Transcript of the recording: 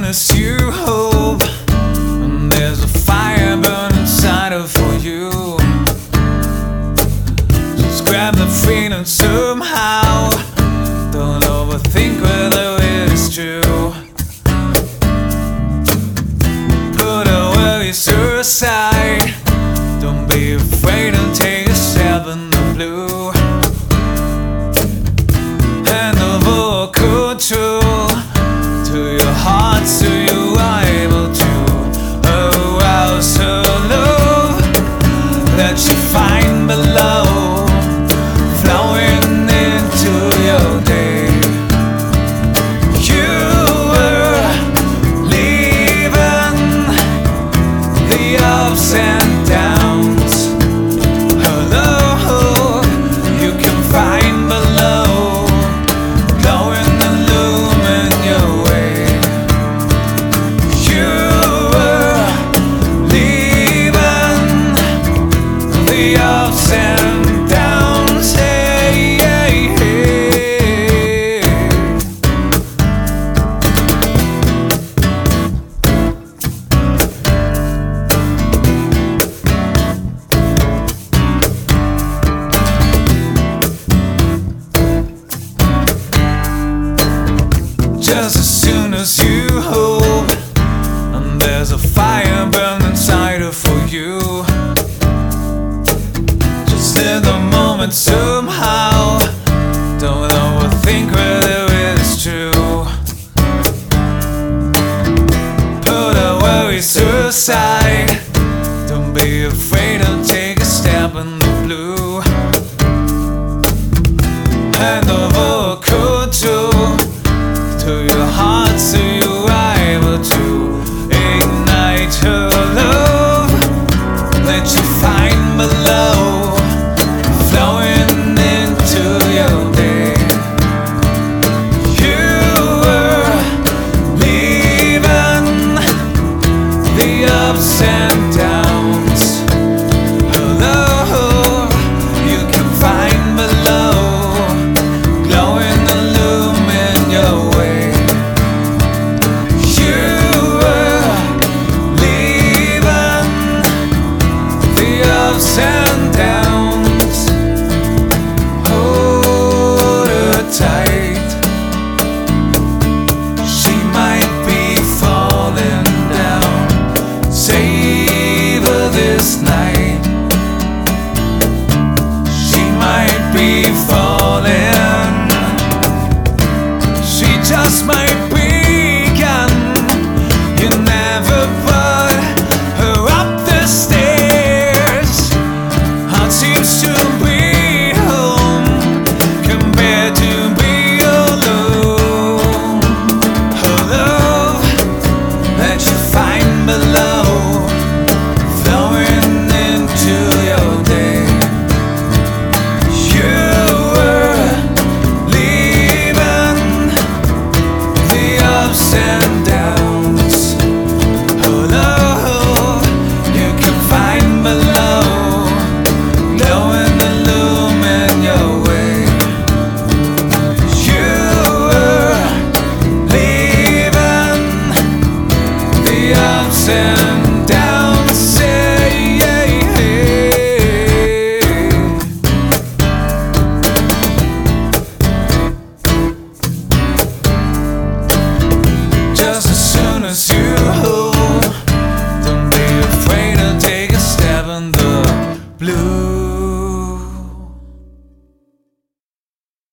as you hope, and there's a fire burning inside of for you. Just grab the freedom somehow. Don't overthink whether it's true. Put our worries aside. Don't be afraid to take a step in the blue. Hand over control to your heart so you are able to arouse her love that you find below, flowing into your day. You were leaving the ups and downs. Hello, you can find below, glowing and looming your way. You were leaving the ups and downs. Hey, hey, hey. Just as soon as you hope, and there's a fire burning inside her for you. Just in the moment somehow. Don't overthink whether it's true. Put our worries aside. Don't be afraid to take a step in the blue. Hand over